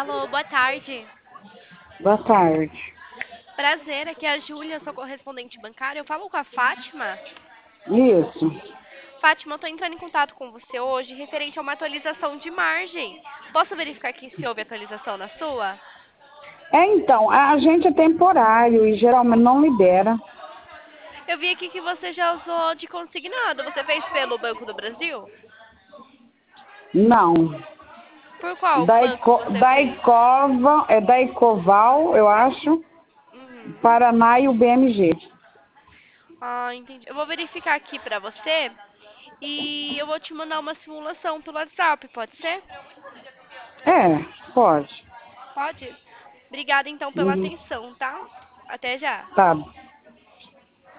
Alô, boa tarde. Boa tarde. Prazer, aqui é a Júlia, sou correspondente bancária. Eu falo com a Fátima. Isso. Fátima, eu tô entrando em contato com você hoje referente a uma atualização de margem. Posso verificar aqui se houve atualização na sua? Então, a gente é temporário e geralmente não libera. Eu vi aqui que você já usou de consignado. Você fez pelo Banco do Brasil? Não. Por qual banco você Da fez? Icova, é da Icoval, eu acho, Uhum. Paraná e o BMG. Ah, entendi. Eu vou verificar aqui pra você e eu vou te mandar uma simulação pelo WhatsApp, pode ser? É, pode. Pode? Obrigada então pela Uhum. atenção, tá? Até já. Tá.